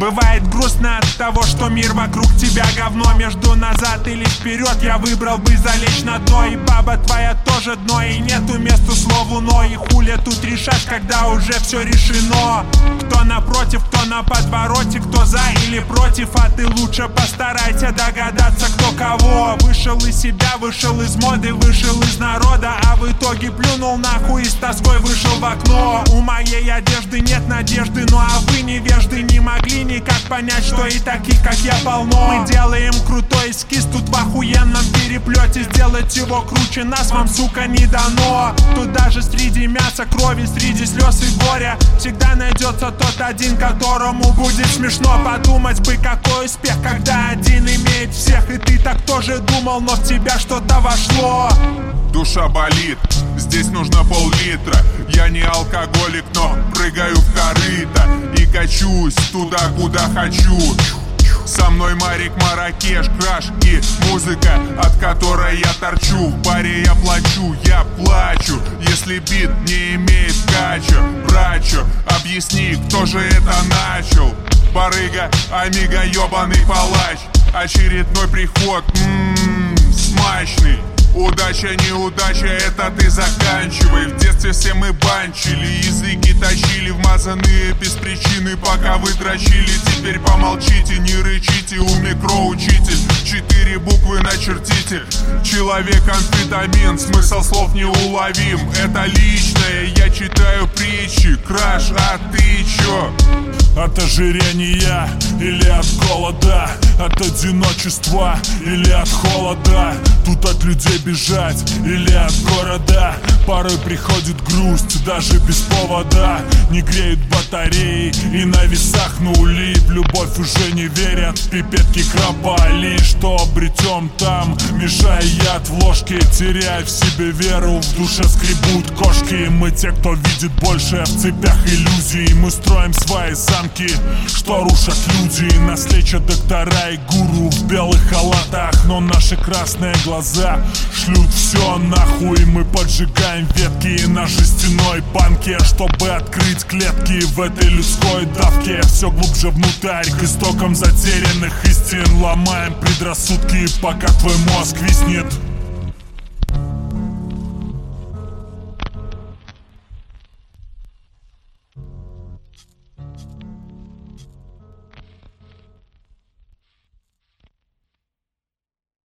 Бывает грустно от того, что мир вокруг тебя говно. Между назад или вперед я выбрал бы залечь на дно. И баба твоя тоже дно, и нету места слову но. И хули тут решать, когда уже все решено. Кто напротив, кто на подвороте, кто за или против. А ты лучше постарайся догадаться, кто кого. Вышел из себя, вышел из моды, вышел из народа, а в итоге плюнул нахуй и с тоской вышел в окно. У моей одежды нет надежды, ну а вы невежды не могли никак понять, что и таких как я полно. Мы делаем крутой эскиз тут в охуенном переплете. Сделать его круче нас вам, сука, не дано. Тут даже среди мяса, крови, среди слез и горя всегда найдется тот один, которому будет смешно. Подумать бы, какой успех, когда один имеет всех. И ты так тоже думал, но в тебя что-то вошло. Душа болит, здесь нужно пол-литра. Я не алкоголик, но прыгаю в корыто и качусь туда, куда хочу. Со мной Марик, Маракеш, краш и музыка, от которой я торчу. В баре я плачу, я плачу, если бит не имеет кача. Брачо, объясни, кто же это начал? Барыга, амиго, ёбаный палач. Очередной приход, смачный. Удача, неудача, это ты заканчивай. В детстве все мы банчили, языки тащили, вмазанные без причины, пока вы дрочили. Теперь помолчите, не рычите, у микроучитель. 4 буквы начертите. Человек-амфетамин, смысл слов неуловим. Это личное, я читаю притчи. Краш, а ты чё? От ожирения или от голода, от одиночества или от холода. Тут от людей бежать или от города. Порой приходит грусть, даже без повода. Не греют батареи и на весах нули. В любовь уже не верят, пипетки кропали. Что обретем там, мешая яд в ложке, теряя в себе веру. В душе скребут кошки. Мы те, кто видит больше в цепях иллюзий. Мы строим свои замки, что рушат люди. Нас лечат доктора и гуру в белых халатах, но наши красные глаза шлют все нахуй. Мы поджигаем ветки на жестяной банке, чтобы открыть клетки в этой людской давке. Все глубже внутрь, к истокам затерянных истин. Ломаем предрассудки, пока твой мозг виснет.